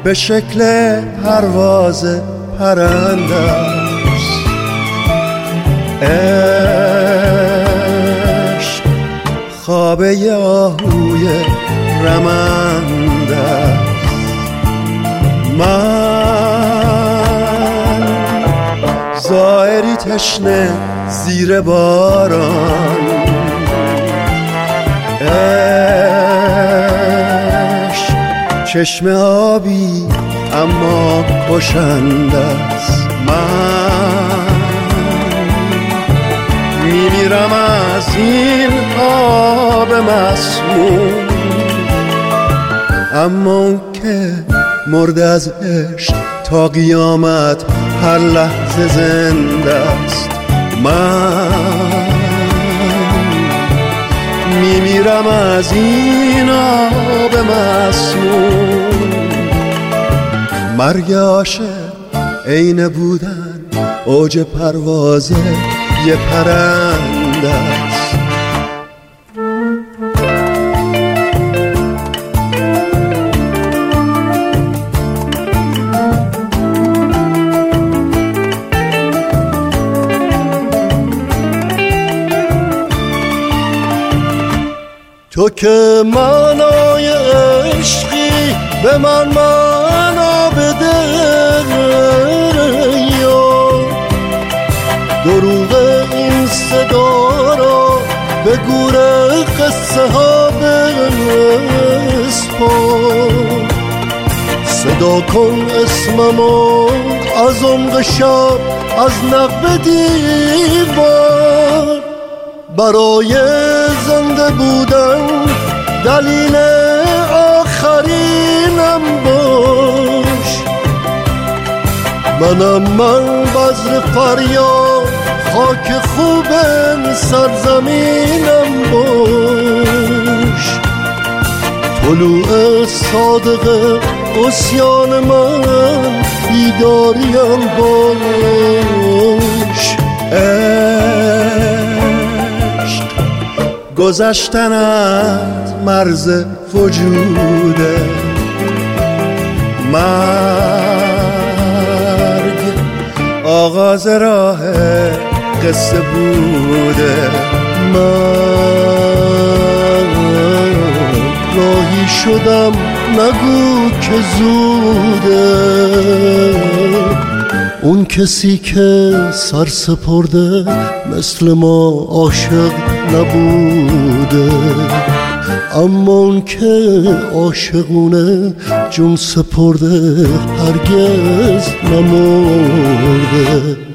به شکل پرواز پرنده است. عشق خوابه آهوی رمنده است. من زائری تشنه زیر باران، عشق چشم آبی اما کشنده است. من میمیرم از این آب مسموم، اما اون که مرد از عشق تا قیامت هر لحظه زنده است. من میمیرم از این آب مسموم. مرگ عاشق عین بودن اوج پرواز یه پرنده است. تو که معنای عشقی به من معنا بده، یا دروغ این صدا را به گور قصه ها بسپار. صدا کن اسممو از عمق شب، از نقب دیوار. برای زنده بودن دلیل آخرینم باش. من بذر فریاد خاک خوب سرزمینم باش. طلوع صادق عصیان من بیداریم باش. گذشتنت مرز وجوده، مرگ آغاز راه قصه بوده. من راهی شدم نگو که زوده. اون کسی که سر سپرده مثل ما عاشق نبوده، اما اون که عاشقونه جون سپرده هرگز نمرده.